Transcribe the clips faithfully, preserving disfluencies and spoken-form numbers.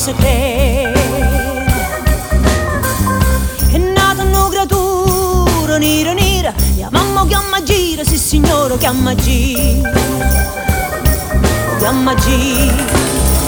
se te. È nata una creatura nera nera, la mamma chiama gira, sì signore chiama gira, chiama gira.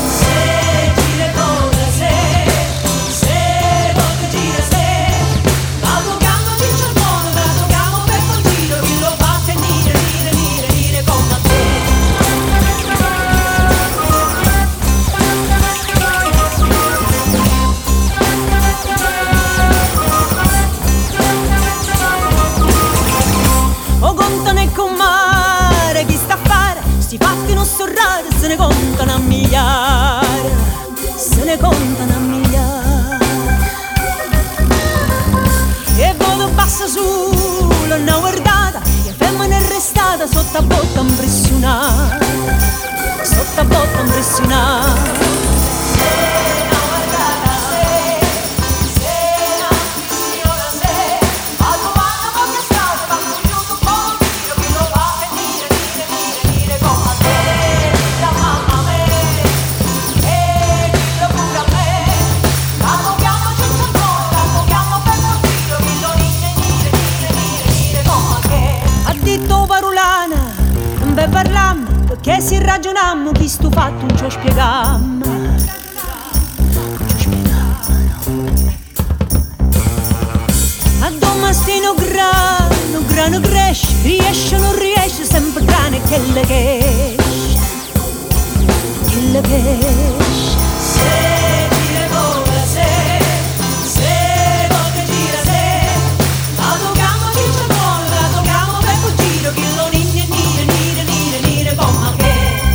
Se ne contano a migliaia, se ne contano a migliaia. E voto passa sulla una guardata, e femmina è restata sotto a botta impressionata, sotto a botta impressionata. Parlammo, perché si ragionammo, chi stu fatto non ci ho spiegammo. A domastino grano, grano cresce, riesce o non riesce, sempre grane che le che esce, che le che esce. Se gira vola, se, se vola gira, se, la toccamo ciccia buono, la toccamo per quel giro, che lo nigna nire, nire, nire, nire, bomba che.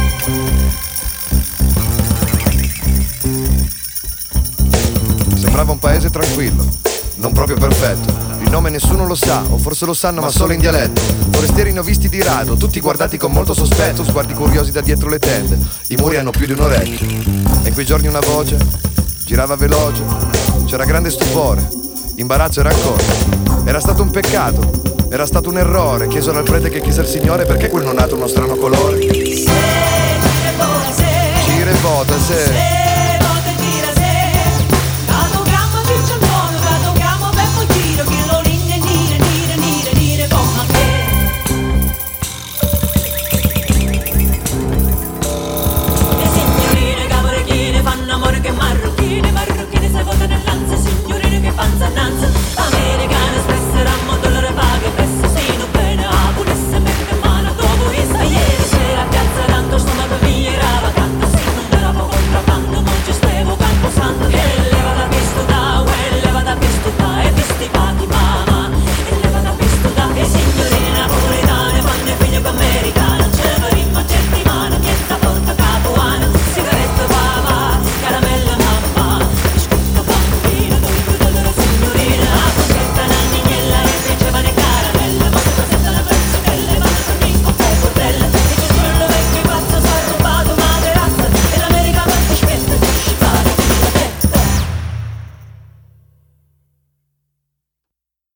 Sembrava un paese tranquillo, non proprio perfetto. Il nome nessuno lo sa, o forse lo sanno ma solo in dialetto. Forestieri novisti di rado, tutti guardati con molto sospetto, sguardi curiosi da dietro le tende. I muri hanno più di un orecchio. E in quei giorni una voce girava veloce, c'era grande stupore, imbarazzo e rancore. Era stato un peccato, era stato un errore. Chiesero al prete che chiese al Signore perché quel non ha uno strano colore. Gira e vota, se